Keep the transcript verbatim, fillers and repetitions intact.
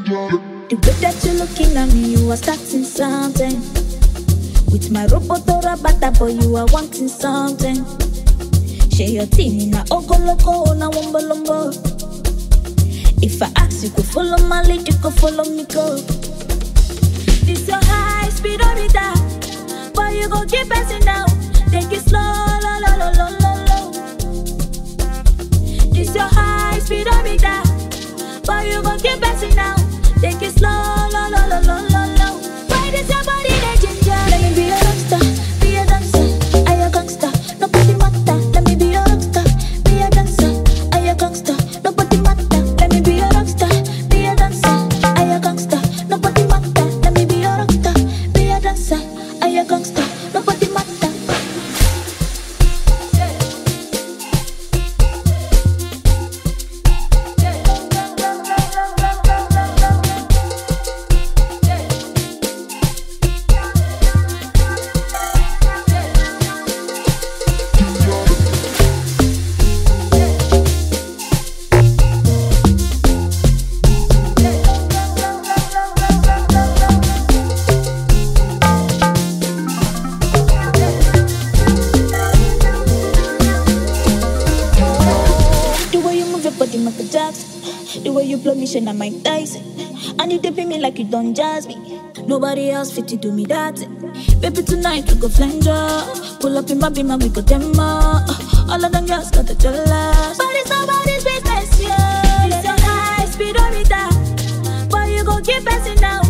The way that you're looking at me, you are starting something. With my robotora bata, boy, you are wanting something. Share your team in a ogoloko na wombolombo. If I ask you, go follow my lead, you go follow me, go. This your high speed on it, but you go keep passing down. Take it slow, low, low, low, low, low, low. This your high speed on it, but you go keep passing down. Take it slow, low, low, low, low, low, low. Why does your body get ginger? Let me be a rockstar, be a dancer, I a gangster. Nobody matter. Let me be a rockstar, be a dancer, I a gangster. Nobody matter. Let me be a rockstar, be a dancer, I a gangster. Nobody matter. Let me be a rockstar, be a dancer, I a gangster. Nobody matter. The way you blow me, shine on my Tyson. And you dipping me like you done jazz me. Nobody else fit to do me that. Baby, tonight we go flanger. Pull up in my beam and we go demo. All of them girls got the jealous. But it's nobody's business, yeah. It's a high speed on it, but you go keep passing down.